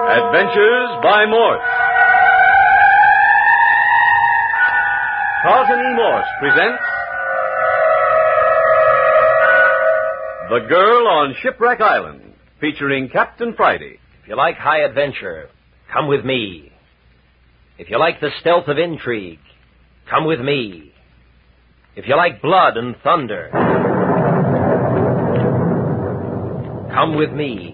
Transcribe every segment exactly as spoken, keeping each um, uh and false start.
Adventures by Morse. Carlton E. Morse presents The Girl on Shipwreck Island, featuring Captain Friday. If you like high adventure, come with me. If you like the stealth of intrigue, come with me. If you like blood and thunder, come with me.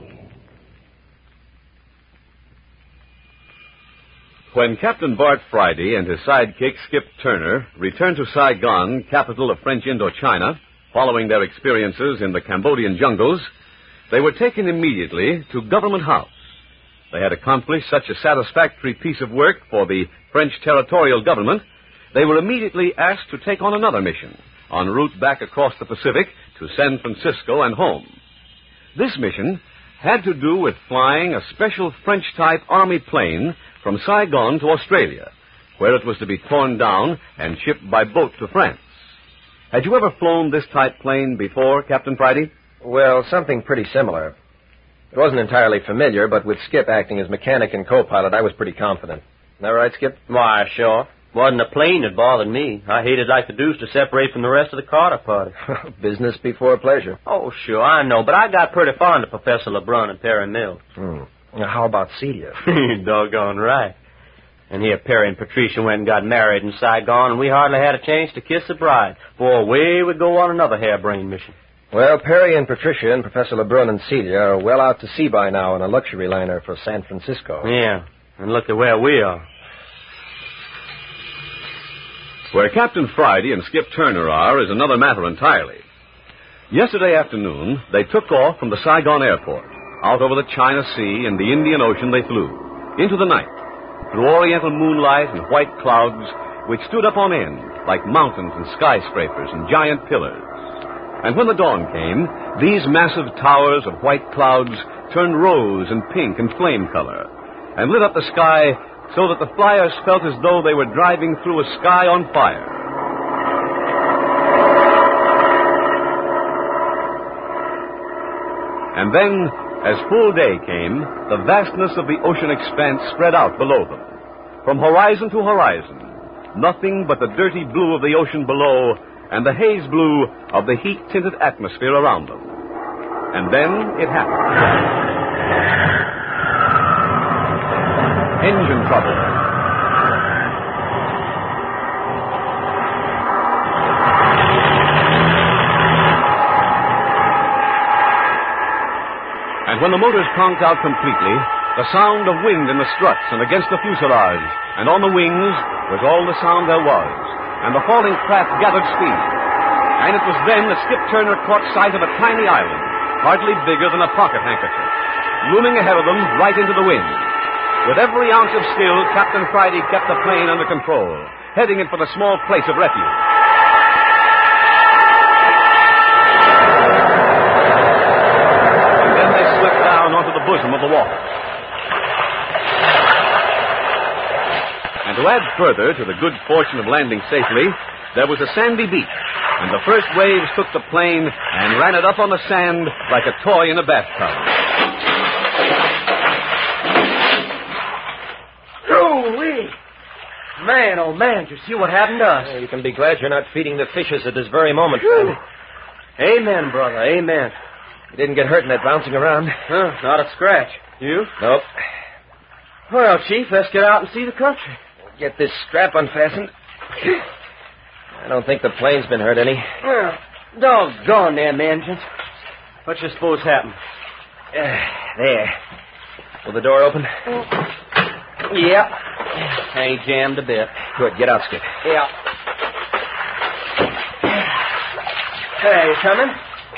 When Captain Bart Friday and his sidekick Skip Turner returned to Saigon, capital of French Indochina, following their experiences in the Cambodian jungles, they were taken immediately to Government House. They had accomplished such a satisfactory piece of work for the French territorial government, they were immediately asked to take on another mission, en route back across the Pacific to San Francisco and home. This mission had to do with flying a special French-type Army plane from Saigon to Australia, where it was to be torn down and shipped by boat to France. Had you ever flown this type plane before, Captain Friday? Well, something pretty similar. It wasn't entirely familiar, but with Skip acting as mechanic and co-pilot, I was pretty confident. Isn't that right, Skip? Why, sure. Wasn't a plane that bothered me. I hated like the deuce to separate from the rest of the Carter party. Business before pleasure. Oh, sure, I know, but I got pretty fond of Professor LeBrun and Perry Mills. Hmm. Now, how about Celia? Doggone right. And here Perry and Patricia went and got married in Saigon, and we hardly had a chance to kiss the bride, for away we go on another harebrained mission. Well, Perry and Patricia and Professor LeBrun and Celia are well out to sea by now in a luxury liner for San Francisco. Yeah, and look at where we are. Where Captain Friday and Skip Turner are is another matter entirely. Yesterday afternoon, they took off from the Saigon airport. Out over the China Sea and the Indian Ocean they flew, into the night, through oriental moonlight and white clouds which stood up on end like mountains and skyscrapers and giant pillars. And when the dawn came, these massive towers of white clouds turned rose and pink and flame color, and lit up the sky so that the flyers felt as though they were driving through a sky on fire. And then, as full day came, the vastness of the ocean expanse spread out below them. From horizon to horizon, nothing but the dirty blue of the ocean below and the haze blue of the heat-tinted atmosphere around them. And then it happened. Engine trouble. And when the motors conked out completely, the sound of wind in the struts and against the fuselage and on the wings was all the sound there was, and the falling craft gathered speed. And it was then that Skip Turner caught sight of a tiny island, hardly bigger than a pocket handkerchief, looming ahead of them right into the wind. With every ounce of skill, Captain Friday kept the plane under control, heading it for the small place of refuge. Bosom of the water. And to add further to the good fortune of landing safely, there was a sandy beach, and the first waves took the plane and ran it up on the sand like a toy in a bathtub. Ooh-wee! Man, oh man, did you see what happened to us? Well, you can be glad you're not feeding the fishes at this very moment, friend. Amen, brother, amen. You didn't get hurt in that bouncing around? Huh, not a scratch. You? Nope. Well, Chief, let's get out and see the country. Get this strap unfastened. I don't think the plane's been hurt any. Well, doggone them engines. What you suppose happened? Uh, there. Will the door open? Yep. Ain't jammed a bit. Good. Get out, Skip. Yeah. Hey, you coming?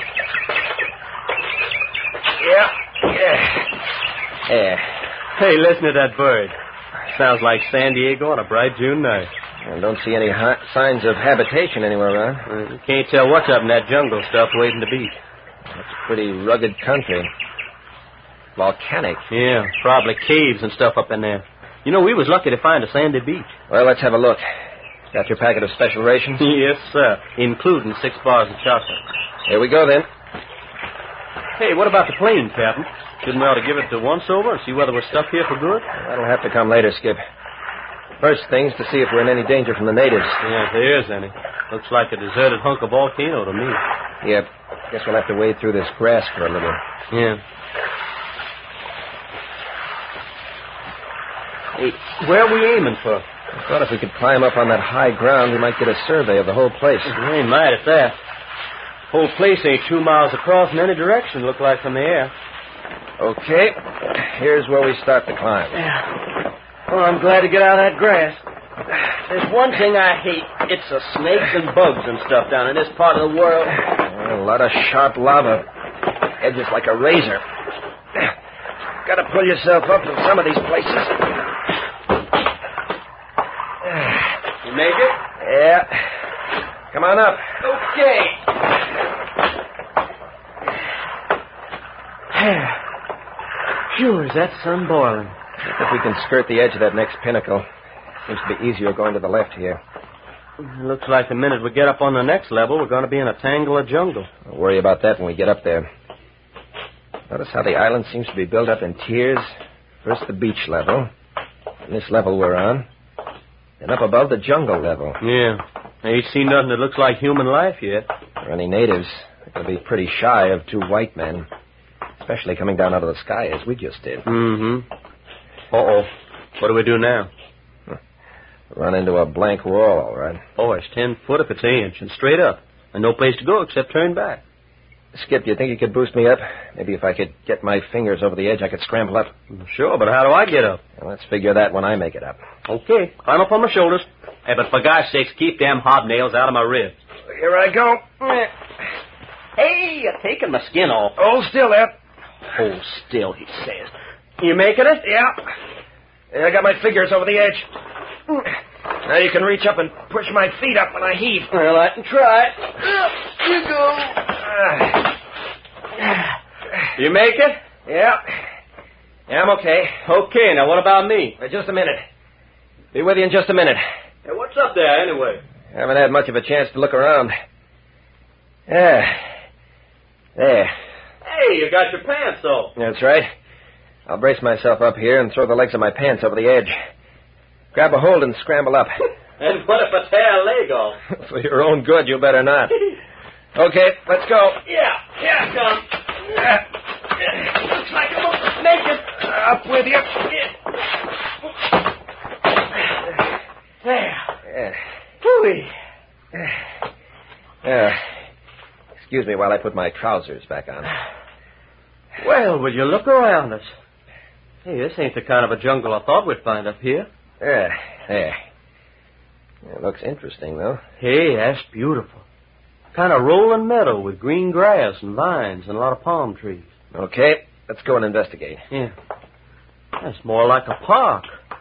Yeah. Yeah. Yeah. Hey, listen to that bird. Sounds like San Diego on a bright June night. I don't see any ha- signs of habitation anywhere around. Uh, you can't tell what's up in that jungle stuff waiting to beat. That's a pretty rugged country. Volcanic. Yeah, probably caves and stuff up in there. You know, we was lucky to find a sandy beach. Well, let's have a look. Got your packet of special rations? Yes, sir. Including six bars of chocolate. Here we go, then. Hey, what about the plane, Captain? Shouldn't we ought to give it to once-over and see whether we're stuck here for good? That'll have to come later, Skip. First thing's to see if we're in any danger from the natives. Yeah, if there is any. Looks like a deserted hunk of volcano to me. Yep. Guess we'll have to wade through this grass for a little. Yeah. Hey, where are we aiming for? I thought if we could climb up on that high ground, we might get a survey of the whole place. We ain't mad at that. Whole place ain't two miles across in any direction, look like from the air. Okay. Here's where we start the climb. Yeah. Well, I'm glad to get out of that grass. There's one thing I hate. It's the snakes and bugs and stuff down in this part of the world. A lot of sharp lava. Edges like a razor. Gotta pull yourself up in some of these places. You make it? Yeah. Come on up. Okay. Phew, is that sun boiling? If we can skirt the edge of that next pinnacle. Seems to be easier going to the left here. It looks like the minute we get up on the next level, we're going to be in a tangle of jungle. Don't worry about that when we get up there. Notice how the island seems to be built up in tiers. First the beach level, and this level we're on, and up above the jungle level. Yeah. I ain't seen nothing that looks like human life yet. For any natives, they're going to be pretty shy of two white men, especially coming down out of the sky as we just did. Mm-hmm. Uh-oh. What do we do now? Run into a blank wall, all right. Oh, it's ten foot if it's an inch, and straight up. And no place to go except turn back. Skip, do you think you could boost me up? Maybe if I could get my fingers over the edge, I could scramble up. Sure, but how do I get up? Well, let's figure that when I make it up. Okay, climb up on my shoulders. Hey, but for God's sakes, keep them hobnails out of my ribs. Here I go. Hey, you're taking my skin off. Hold still, Ep. Hold still, he says. You making it? Yeah. yeah. I got my fingers over the edge. Now you can reach up and push my feet up when I heave. Well, I can try. You go. You make it? Yeah. Yeah, I'm okay. Okay, now what about me? Wait, just a minute. Be with you in just a minute. Hey, what's up there, anyway? Haven't had much of a chance to look around. Yeah. There. Hey, you got your pants off. That's right. I'll brace myself up here and throw the legs of my pants over the edge. Grab a hold and scramble up. And what if I tear a leg off? For your own good, you better not. Okay, let's go. Yeah, yeah, come. Uh, Looks like I'm going to make it. Up with you. There. Yeah. Hooey. Yeah. Excuse me while I put my trousers back on. Well, will you look around us? Hey, this ain't the kind of a jungle I thought we'd find up here. Yeah, there. It looks interesting, though. Hey, that's beautiful. Kind of rolling meadow with green grass and vines and a lot of palm trees. Okay, let's go and investigate. Yeah. That's more like a park.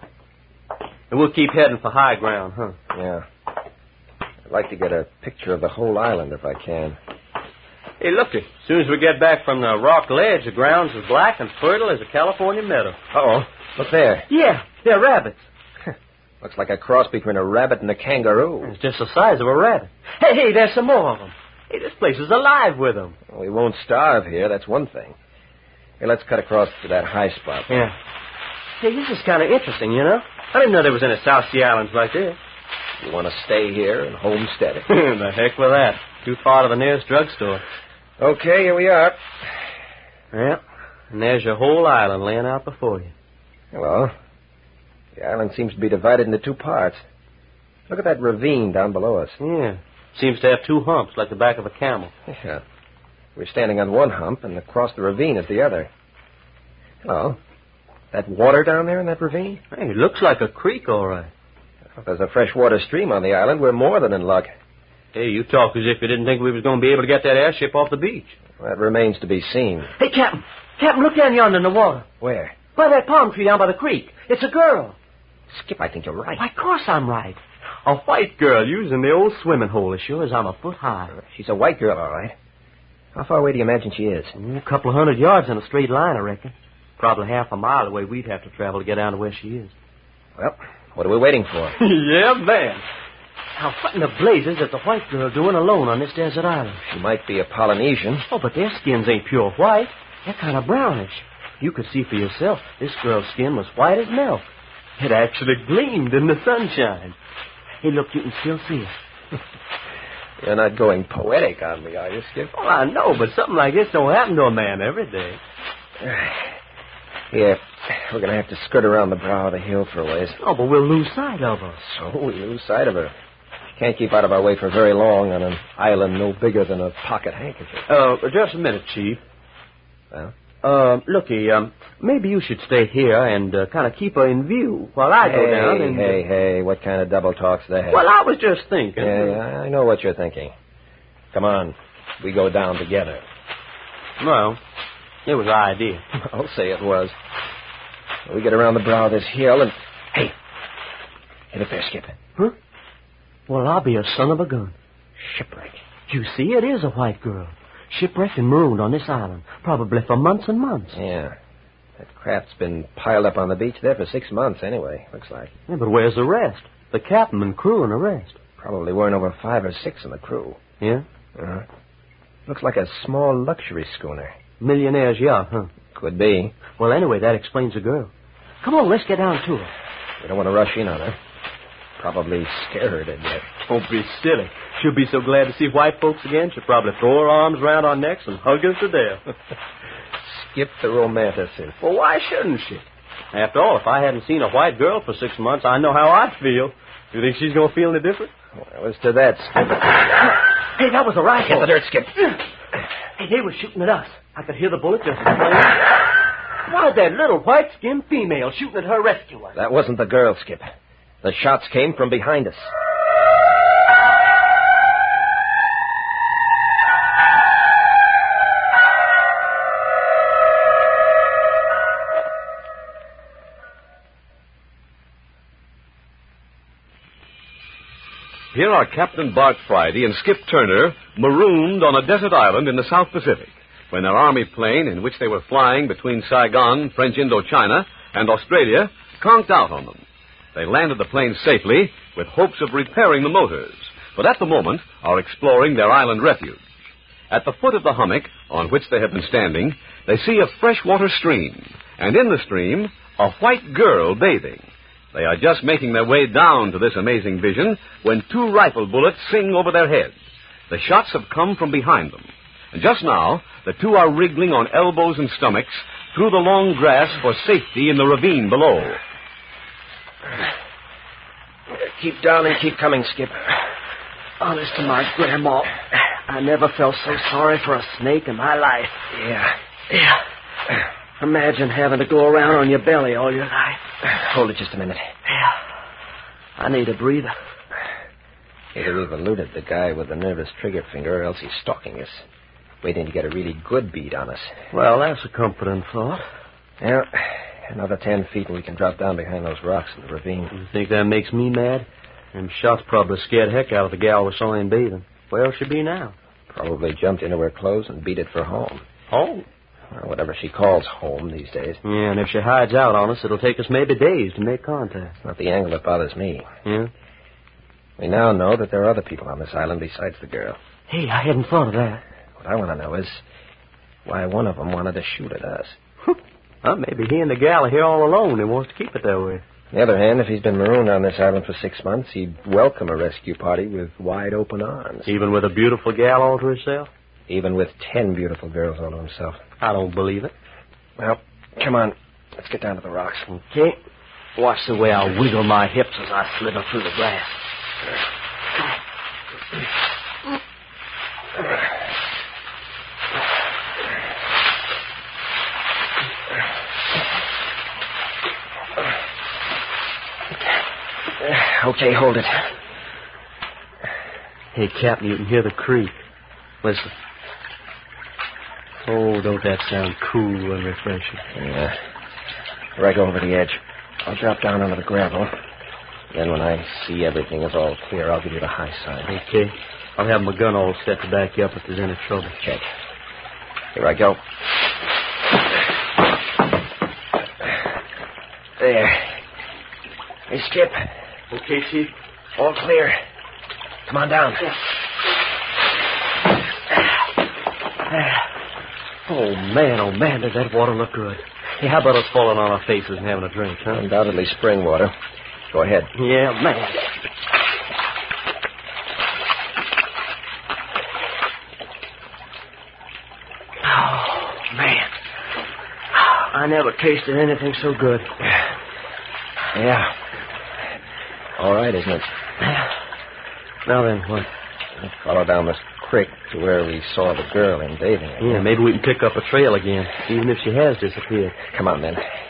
And we'll keep heading for high ground, huh? Yeah. I'd like to get a picture of the whole island if I can. Hey, look it. As soon as we get back from the rock ledge, the ground's as black and fertile as a California meadow. Uh-oh. Look there. Yeah, they're rabbits. Looks like a cross between a rabbit and a kangaroo. It's just the size of a rabbit. Hey, hey, there's some more of them. Hey, this place is alive with them. Well, we won't starve here, that's one thing. Hey, let's cut across to that high spot. Yeah. Hey, this is kind of interesting, you know? I didn't know there was any South Sea Islands like this. You want to stay here and homestead it? The heck with that. Too far to the nearest drugstore. Okay, here we are. Yeah, and there's your whole island laying out before you. Hello. The island seems to be divided into two parts. Look at that ravine down below us. Yeah. Seems to have two humps like the back of a camel. Yeah. We're standing on one hump, and across the ravine is the other. Hello. That water down there in that ravine? Hey, it looks like a creek, all right. If there's a freshwater stream on the island, we're more than in luck. Hey, you talk as if you didn't think we was going to be able to get that airship off the beach. Well, that remains to be seen. Hey, Captain. Captain, look down yonder in the water. Where? By that palm tree down by the creek. It's a girl. Skip, I think you're right. Why, of course I'm right. A white girl using the old swimming hole as sure as I'm a foot high. She's a white girl, all right. How far away do you imagine she is? A couple of hundred yards in a straight line, I reckon. Probably half a mile away we'd have to travel to get down to where she is. Well, what are we waiting for? Yeah, man. Now, what in the blazes is the white girl doing alone on this desert island? She might be a Polynesian. Oh, but their skins ain't pure white. They're kind of brownish. You could see for yourself, this girl's skin was white as milk. It actually gleamed in the sunshine. Hey, look, you can still see it. You're not going poetic on me, are you, Skip? Oh, I know, but something like this don't happen to a man every day. Yeah, we're going to have to skirt around the brow of the hill for a ways. Oh, but we'll lose sight of her. So we lose sight of her. Can't keep out of our way for very long on an island no bigger than a pocket handkerchief. Uh, just a minute, Chief. Well? Uh, looky, um, maybe you should stay here and uh, kind of keep her in view while I hey, go down and... Hey, hey, what kind of double talk's that? Well, I was just thinking. Yeah, yeah, I know what you're thinking. Come on, we go down together. Well, it was an idea. I'll say it was. We get around the brow of this hill and... Hey, hit it there, Skip. Huh? Well, I'll be a son of a gun. Shipwreck. You see, it is a white girl. Shipwrecked and marooned on this island, probably for months and months. Yeah. That craft's been piled up on the beach there for six months anyway, looks like. Yeah, but where's the rest? The captain and crew and the rest. Probably weren't over five or six in the crew. Yeah? Uh-huh. Looks like a small luxury schooner. Millionaire's yacht, huh? Could be. Well, anyway, that explains the girl. Come on, let's get down to her. We don't want to rush in on her. Probably scare her to death. Don't be silly. She'll be so glad to see white folks again, she'll probably throw her arms around our necks and hug us to death. Skip the romanticism. Well, why shouldn't she? After all, if I hadn't seen a white girl for six months, I know how I'd feel. You think she's going to feel any different? Well, as to that, Skip... Hey, that was a rifle. Get the dirt, Skip. Hey, they were shooting at us. I could hear the bullet just as plain. Why, that little white-skinned female shooting at her rescuer. That wasn't the girl, Skip. The shots came from behind us. Here are Captain Bart Friday and Skip Turner marooned on a desert island in the South Pacific when their army plane, in which they were flying between Saigon, French Indochina, and Australia, conked out on them. They landed the plane safely with hopes of repairing the motors, but at the moment are exploring their island refuge. At the foot of the hummock on which they have been standing, they see a freshwater stream, and in the stream, a white girl bathing. They are just making their way down to this amazing vision when two rifle bullets sing over their heads. The shots have come from behind them, and just now, the two are wriggling on elbows and stomachs through the long grass for safety in the ravine below. Keep down and keep coming, Skip. Honest to my grandma, I never felt so sorry for a snake in my life. Yeah. Yeah. Imagine having to go around on your belly all your life. Hold it just a minute. Yeah. I need a breather. Either we've eluded the guy with the nervous trigger finger, or else he's stalking us, waiting to get a really good bead on us. Well, that's a comforting thought. Yeah. Another ten feet and we can drop down behind those rocks in the ravine. You think that makes me mad? Them shots probably scared heck out of the gal we saw him bathing. Where'll she be now? Probably jumped into her clothes and beat it for home. Home? Or whatever she calls home these days. Yeah, and if she hides out on us, it'll take us maybe days to make contact. It's not the angle that bothers me. Yeah? We now know that there are other people on this island besides the girl. Hey, I hadn't thought of that. What I want to know is why one of them wanted to shoot at us. Well, maybe he and the gal are here all alone and wants to keep it that way. On the other hand, if he's been marooned on this island for six months, he'd welcome a rescue party with wide open arms. Even with a beautiful gal all to herself? Even with ten beautiful girls all to himself. I don't believe it. Well, come on. Let's get down to the rocks. Okay. Watch the way I wiggle my hips as I slither through the grass. Okay, hold it. Hey, Captain, you can hear the creek. Listen. Oh, don't that sound cool and refreshing? Yeah. Right over the edge. I'll drop down onto the gravel. Then when I see everything is all clear, I'll give you the high side. Okay. I'll have my gun all set to back you up if there's any trouble. Check. Here I go. There. Hey, Skip. Okay, Chief. All clear. Come on down. Oh, man, oh, man, does that water look good. Hey, how about us falling on our faces and having a drink, huh? Undoubtedly spring water. Go ahead. Yeah, man. Oh, man. I never tasted anything so good. Yeah. All right, isn't it? Now then, what? We'll follow down this creek to where we saw the girl in bathing. Yeah, maybe we can pick up a trail again, even if she has disappeared. Come on, then.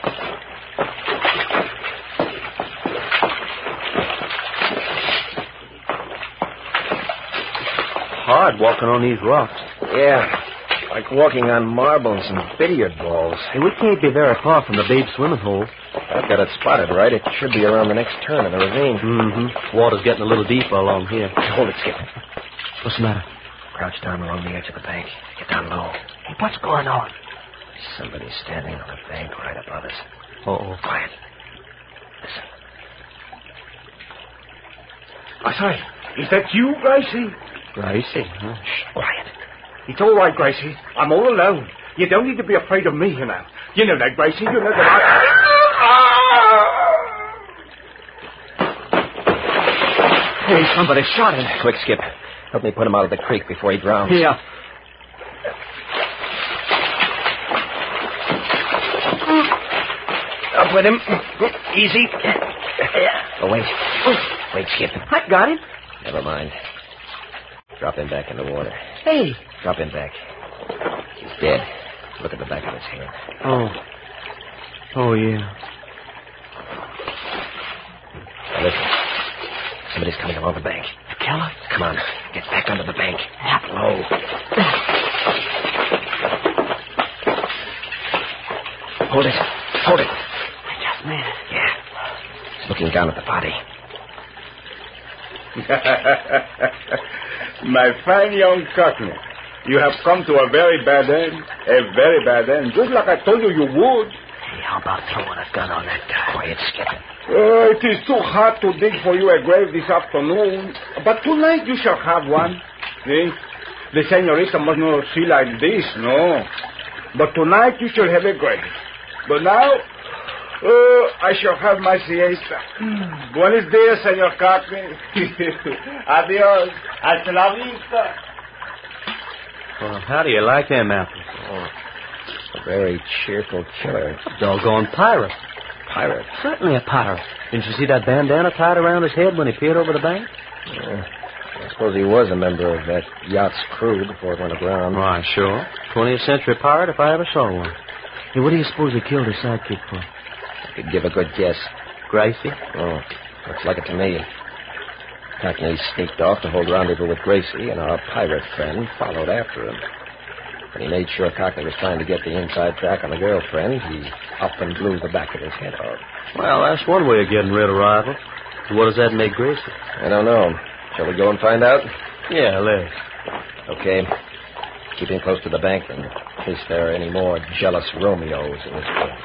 Hard walking on these rocks. Yeah, like walking on marbles and billiard balls. Hey, we can't be very far from the Babe swimming hole. I've got it spotted right. It should be around the next turn of the ravine. Mm-hmm. Water's getting a little deeper along here. Hold it, Skip. What's the matter? Crouch down along the edge of the bank. Get down low. Hey, what's going on? Somebody's standing on the bank right above us. Uh-oh. Quiet. Listen. I say, is that you, Gracie? Gracie, huh? Shh, quiet. It's all right, Gracie. I'm all alone. You don't need to be afraid of me, you know. You know that, Gracie. You know that I... Hey, somebody shot him. Quick, Skip. Help me put him out of the creek before he drowns. Yeah. Up with him. Easy. Oh, wait. Wait, Skip. I got him. Never mind. Drop him back in the water. Hey. Drop him back. He's dead. Look at the back of his head. Oh. Oh, yeah. Now, listen. Somebody's coming along the bank. The killer? Come on. Get back under the bank. Yeah. Low. Hold it. Hold it. Just a minute. Yeah. He's looking down at the body. My fine young Cockney, you have come to a very bad end. A very bad end. Just like I told you you would. Hey, how about throwing a gun on that guy? Quiet, Skip. Uh, it is too hard to dig for you a grave this afternoon. But tonight you shall have one. See? The senorita must not see like this, no. But tonight you shall have a grave. But now, uh, I shall have my siesta. Buenos dias, Senor Cockney. Adios. Hasta la vista. Well, how do you like them apples? Oh, a very cheerful killer. Doggone pirate. Pirate? Certainly a pirate. Didn't you see that bandana tied around his head when he peered over the bank? Yeah. I suppose he was a member of that yacht's crew before it went aground. Why, sure. twentieth century pirate if I ever saw one. Hey, what do you suppose he killed his sidekick for? I could give a good guess. Gracie? Oh, looks like it to me. Cockney sneaked off to hold rendezvous with Gracie, and our pirate friend followed after him. When he made sure Cockney was trying to get the inside track on the girlfriend, he up and blew the back of his head off. Well, that's one way of getting rid of rivals. What does that make Gracie? I don't know. Shall we go and find out? Yeah, let's. Okay. Keep him close to the bank, then, in case there are any more jealous Romeos in this place.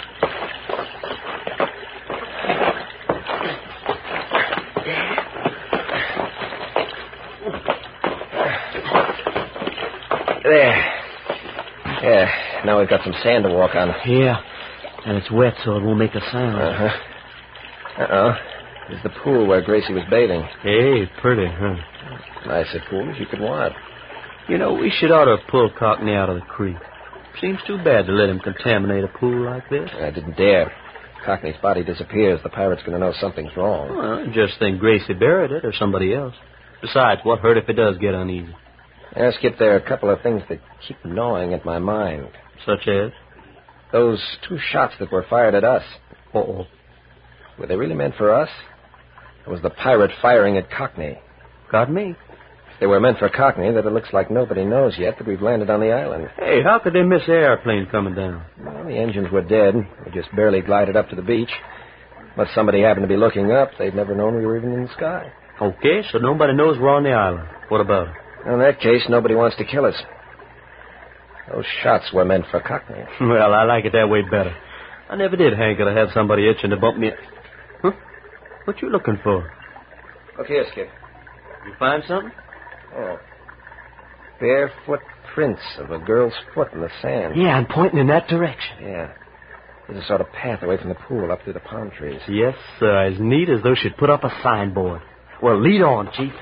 There. Yeah, now we've got some sand to walk on. Yeah, and it's wet, so it won't make a sound. Uh-huh. Uh-oh. There's the pool where Gracie was bathing. Hey, pretty, huh? Nice a pool as you could want. You know, we should ought to pull Cockney out of the creek. Seems too bad to let him contaminate a pool like this. I didn't dare. Cockney's body disappears. The pirate's going to know something's wrong. Well, I just think Gracie buried it or somebody else. Besides, what hurt if it does get uneasy? Yeah, Skip, there are a couple of things that keep gnawing at my mind. Such as? Those two shots that were fired at us. Uh-oh. Were they really meant for us? Or was the pirate firing at Cockney? Got me. If they were meant for Cockney, then it looks like nobody knows yet that we've landed on the island. Hey, how could they miss the airplane coming down? Well, the engines were dead. We just barely glided up to the beach. Unless somebody happened to be looking up, they'd never known we were even in the sky. Okay, so nobody knows we're on the island. What about it? In that case, nobody wants to kill us. Those shots were meant for Cockney. Well, I like it that way better. I never did hanker to have somebody itching to bump me. Huh? What you looking for? Look here, Skip. You find something? Oh. Barefoot prints of a girl's foot in the sand. Yeah, I'm pointing in that direction. Yeah. There's a sort of path away from the pool up through the palm trees. Yes, sir. As neat as though she'd put up a signboard. Well, lead on, Chief.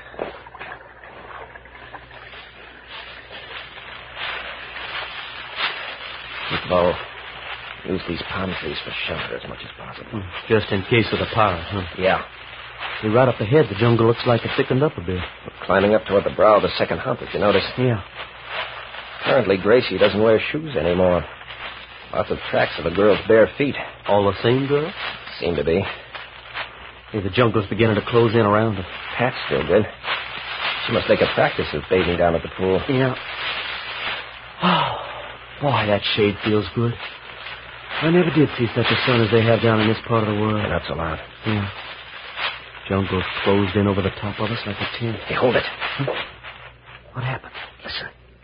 Keep low. Use these palm trees for shelter as much as possible. Just in case of the pirate, huh? Yeah. See, right up ahead, the jungle looks like it thickened up a bit. We're climbing up toward the brow of the second hump, if you notice. Yeah. Apparently, Gracie doesn't wear shoes anymore. Lots of tracks of the girl's bare feet. All the same girl? Seem to be. Hey, the jungle's beginning to close in around her. Pat's still good. She must make a practice of bathing down at the pool. Yeah. Oh, boy, that shade feels good. I never did see such a sun as they have down in this part of the world. Yeah, that's a lot. Yeah. Jungle's closed in over the top of us like a tent. Hey, hold it. Huh? What happened? Listen.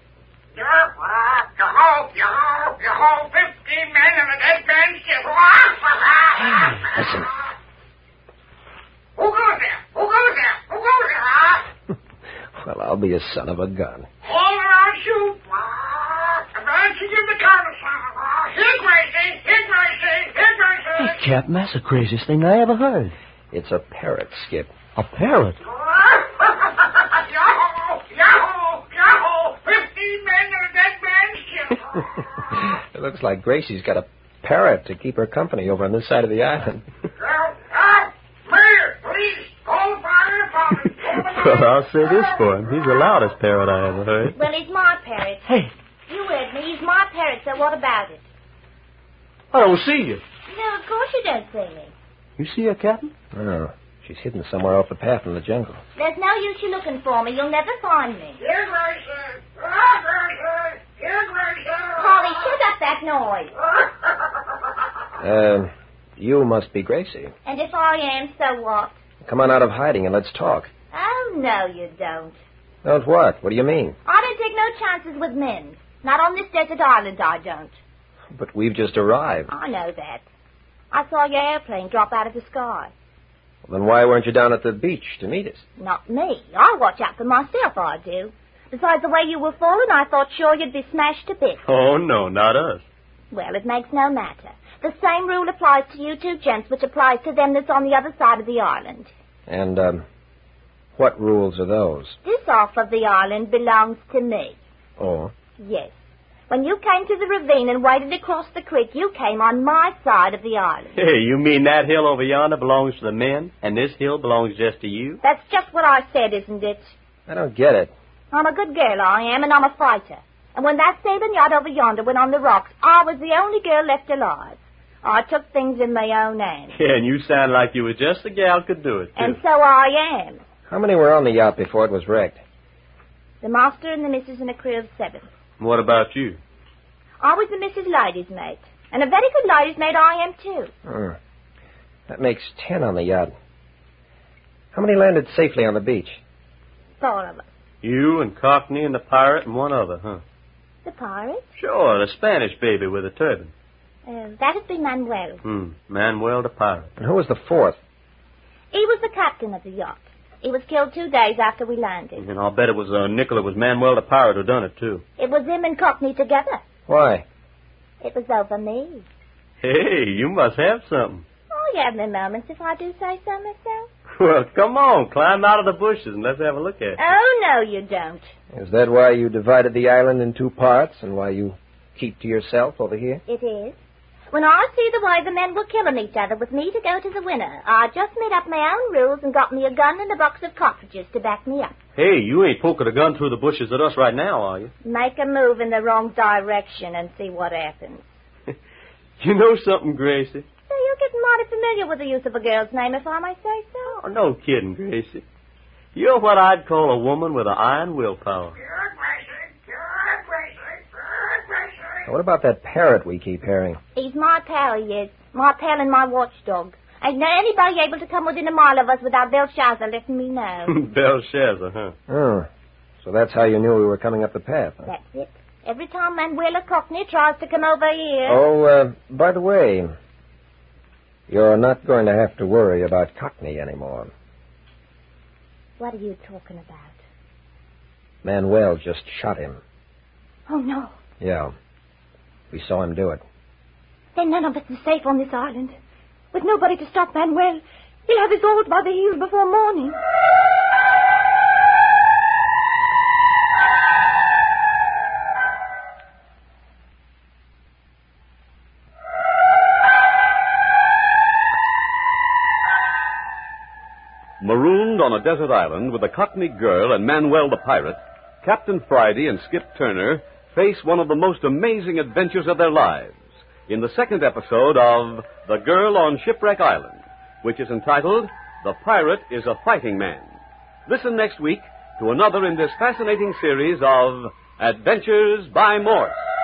Yo-ho, yo-ho, yo-ho, fifteen men and a dead man's ship. Hey, listen. Who goes there? Who goes there? Who goes there, huh? Well, I'll be a son of a gun. Hold her, I'll shoot. The man should give the countersign. Here, Gracie. Here, Gracie. Here, Gracie. hey, Captain, that's the craziest thing I ever heard. It's a parrot, Skip. A parrot? Yahoo! Yahoo! Yahoo! Fifteen men and a dead man's ship. It looks like Gracie's got a parrot to keep her company over on this side of the island. Well, uh, Mayor, police, call the fire department. Well, I'll say this for him. He's the loudest parrot I ever heard. Well, he's my parrot. Hey, You heard me. He's my parrot, so what about it? I don't see you. No, of course you don't see me. You see her, Captain? Oh, she's hidden somewhere off the path in the jungle. There's no use you looking for me. You'll never find me. Here, Gracie. Ah, Gracie. Here, Gracie. Polly, shut up that noise. Uh, you must be Gracie. And if I am, so what? Come on out of hiding and let's talk. Oh, no, you don't. Don't what? What do you mean? I don't take no chances with men. Not on this desert island, I don't. But we've just arrived. I know that. I saw your airplane drop out of the sky. Well, then why weren't you down at the beach to meet us? Not me. I watch out for myself, I do. Besides, the way you were falling, I thought sure you'd be smashed to bits. Oh, no, not us. Well, it makes no matter. The same rule applies to you two gents, which applies to them that's on the other side of the island. And, um, what rules are those? This half of the island belongs to me. Oh. Yes. When you came to the ravine and waded across the creek, you came on my side of the island. Hey, you mean that hill over yonder belongs to the men, and this hill belongs just to you? That's just what I said, isn't it? I don't get it. I'm a good girl, I am, and I'm a fighter. And when that sailing yacht over yonder went on the rocks, I was the only girl left alive. I took things in my own hands. Yeah, and you sound like you were just the gal could do it, too. And so I am. How many were on the yacht before it was wrecked? The master and the missus and a crew of seven. What about you? I was the missus' lady's mate. And a very good lady's mate I am, too. Hmm. That makes ten on the yacht. How many landed safely on the beach? Four of us. You and Cockney and the pirate and one other, huh? The pirate? Sure, the Spanish baby with a turban. Uh, that'd be Manuel. Hmm, Manuel the pirate. And who was the fourth? He was the captain of the yacht. He was killed two days after we landed. And I'll bet it was uh, Nicola, it was Manuel the pirate who done it, too. It was him and Cockney together. Why? It was over me. Hey, you must have something. Oh, you have no moments if I do say so myself. Well, come on, climb out of the bushes and let's have a look at it. Oh, no, you don't. Is that why you divided the island in two parts and why you keep to yourself over here? It is. When I see the way the men were killing each other with me to go to the winner, I just made up my own rules and got me a gun and a box of cartridges to back me up. Hey, you ain't poking a gun through the bushes at us right now, are you? Make a move in the wrong direction and see what happens. You know something, Gracie? So you're getting mighty familiar with the use of a girl's name, if I may say so. Oh, no kidding, Gracie. You're what I'd call a woman with an iron willpower. Here, Gracie. Here, Gracie. Here, Gracie. What about that parrot we keep hearing? He's my pal, he is. My pal and my watchdog. Ain't anybody able to come within a mile of us without Belshazzar letting me know. Belshazzar, huh? Oh, so that's how you knew we were coming up the path, huh? That's it. Every time Manuela Cockney tries to come over here... Oh, uh, by the way, you're not going to have to worry about Cockney anymore. What are you talking about? Manuel just shot him. Oh, no. Yeah. We saw him do it. Then none of us is safe on this island. With nobody to stop Manuel, he'll have us all by the heels before morning. Marooned on a desert island with a Cockney girl and Manuel the pirate, Captain Friday and Skip Turner face one of the most amazing adventures of their lives in the second episode of The Girl on Shipwreck Island, which is entitled The Pirate is a Fighting Man. Listen next week to another in this fascinating series of Adventures by Morse.